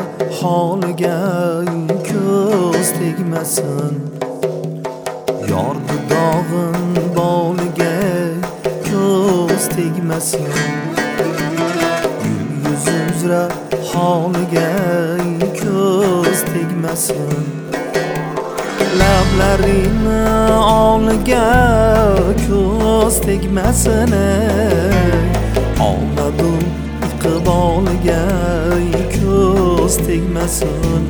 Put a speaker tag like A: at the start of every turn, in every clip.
A: holiga ko'z tegmasin. Yordi dog'in boliga ko'z tegmasin. Yuz uzra holiga ko'z tegmasin. Lablarini oliga ko'z tegmasin. Olmadim iqboliga ko'z tegmasin.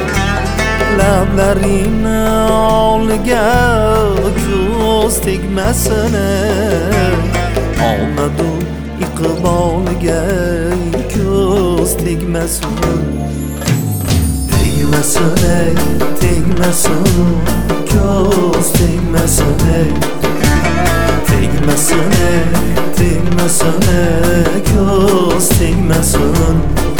A: Lablarini oliga ko'z tegmasin. Olmadim iqboliga ko'z tegmasin. Tegmasin, tegmasin, ko'z tegmasin. Tegmasin, tegmasin, ko'z tegmasin.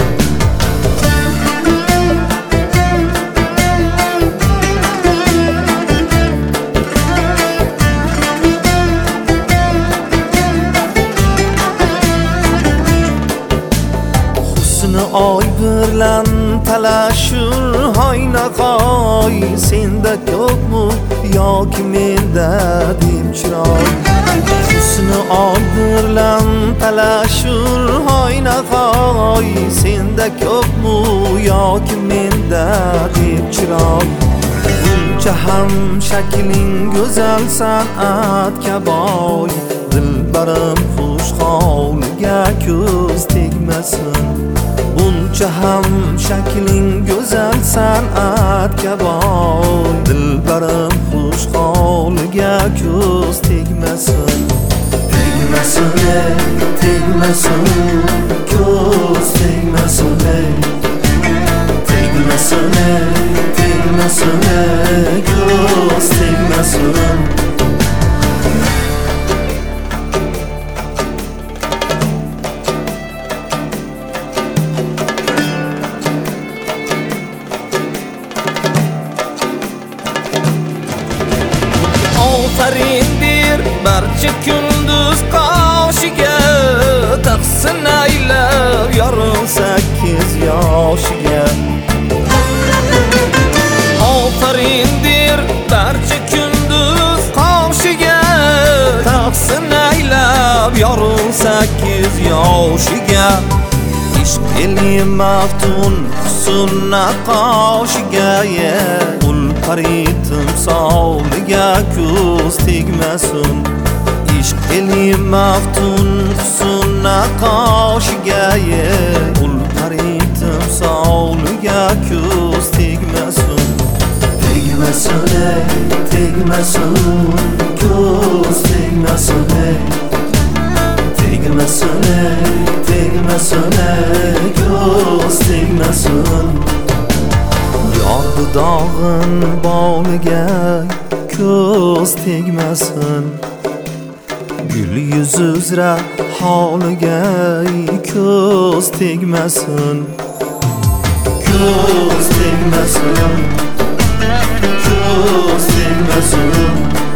A: Oy birlan talashur hoynaqoy, senda ko'pmi yoki menda deb chiroy. Husni oy birlan talashur hoynaqoy, senda ko'pmi yoki menda deb chiroy. Buncha ham shakling go'zal san'atga boy, dilbarim xush hovliga ko'z tegmasin. Buncha ham shakling go'zal san'atga boy, dilbarim xush hovliga ko'z tegmasin. Tegmasin, tegmasin, ko'z tegmasin. Tegmasin, tegmasin, ko'z tegmasin.
B: Ofarindir barcha kunduz qoshiga, taqsin aylab yorug' 8 yoshiga. Ofarindir barcha kunduz qoshiga, taqsin aylab yorug' 8 yoshiga. Ishq eli maftun husn qoshiga, paritim savliga ko'z tegmasin. Ishq eli maftun husn qoshiga, paritim savliga ko'z tegmasin.
A: Tegmasin, tegmasin, ko'z tegmasin. Tegmasin, tegmasin, ko'z tegmasin. Yordi dog'in boliga ko'z tegmasin. Gul yuz uzra holiga ko'z tegmasin. Ko'z tegmasin, ko'z tegmasin.